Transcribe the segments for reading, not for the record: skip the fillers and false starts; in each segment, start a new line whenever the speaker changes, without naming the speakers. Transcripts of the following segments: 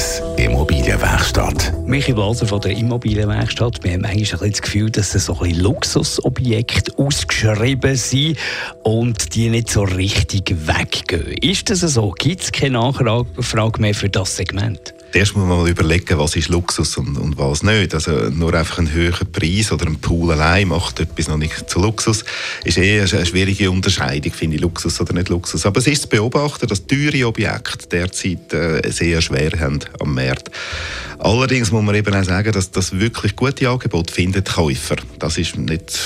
1 Immobilienwerkstatt.
Michi Blaser von der Immobilienwerkstatt. Wir haben manchmal ein bisschen das Gefühl, dass so ein bisschen Luxusobjekte ausgeschrieben sind und die nicht so richtig weggehen. Ist das so? Gibt es keine Nachfrage mehr für das Segment?
Erst muss man mal überlegen, was ist Luxus und was nicht. Also nur einfach ein höherer Preis oder ein Pool allein macht etwas noch nicht zu Luxus. Ist eher eine schwierige Unterscheidung, finde ich, Luxus oder nicht Luxus. Aber es ist zu beobachten, dass teure Objekte derzeit sehr schwer haben am Markt. Allerdings muss man eben auch sagen, dass das wirklich gute Angebot findet Käufer. Das ist nicht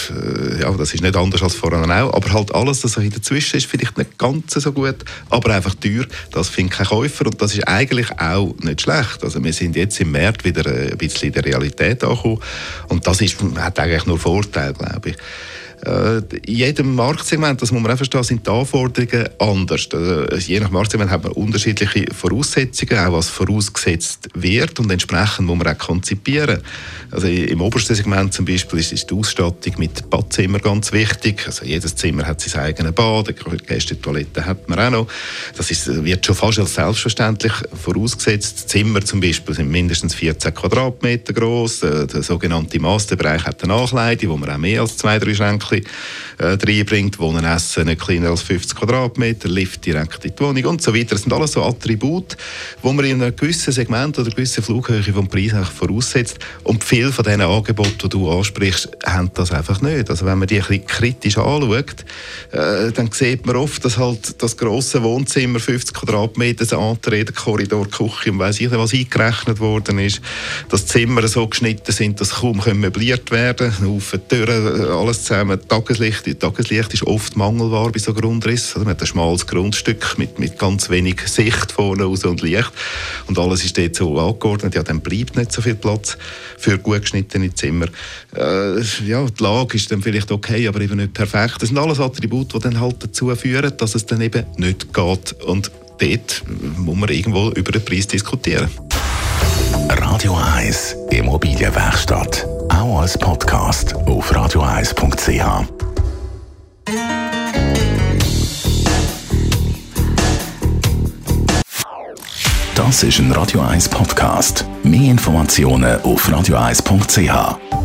anders als vorher auch. Aber halt alles, was so dazwischen ist, vielleicht nicht ganz so gut, aber einfach teuer. Das findet kein Käufer und das ist eigentlich auch nicht schlecht. Also wir sind jetzt im März wieder ein bisschen in der Realität angekommen und das hat eigentlich nur Vorteile, glaube ich. In jedem Marktsegment, das muss man auch verstehen, sind die Anforderungen anders. Je nach Marktsegment hat man unterschiedliche Voraussetzungen, auch was vorausgesetzt wird und entsprechend muss man auch konzipieren. Also im obersten Segment zum Beispiel ist die Ausstattung mit Badzimmer ganz wichtig. Also jedes Zimmer hat sein eigenes Bad, eine Gästetoilette hat man auch noch. Das wird schon fast als selbstverständlich vorausgesetzt. Zimmer zum Beispiel sind mindestens 14 Quadratmeter groß. Der sogenannte Masterbereich hat eine Nachleide, wo man auch mehr als 2-3 Schränke reinbringt, Wohnen, Essen nicht kleiner als 50 Quadratmeter, Lift direkt in die Wohnung und so weiter. Das sind alles so Attribute, die man in einem gewissen Segment oder einer gewissen Flughöhe vom Preis voraussetzt. Und viele von diesen Angeboten, die du ansprichst, haben das einfach nicht. Also wenn man die ein bisschen kritisch anschaut, dann sieht man oft, dass halt das grosse Wohnzimmer 50 Quadratmeter, das Entree, der Korridor, die Küche und weiss ich was eingerechnet worden ist, dass die Zimmer so geschnitten sind, dass kaum möbliert werden können, Haufen Türen, alles zusammen. Tageslicht ist oft Mangelware bei so Grundrissen. Man hat ein schmales Grundstück mit ganz wenig Sicht vorne raus und Licht. Und alles ist dort so angeordnet. Ja, dann bleibt nicht so viel Platz für gut geschnittene Zimmer. Die Lage ist dann vielleicht okay, aber eben nicht perfekt. Das sind alles Attribute, die dann halt dazu führen, dass es dann eben nicht geht. Und dort muss man irgendwo über den Preis diskutieren.
Radio 1 Immobilienwerkstatt. Auch als Podcast auf radio1.ch. Das ist ein Radio 1 Podcast. Mehr Informationen auf radio1.ch.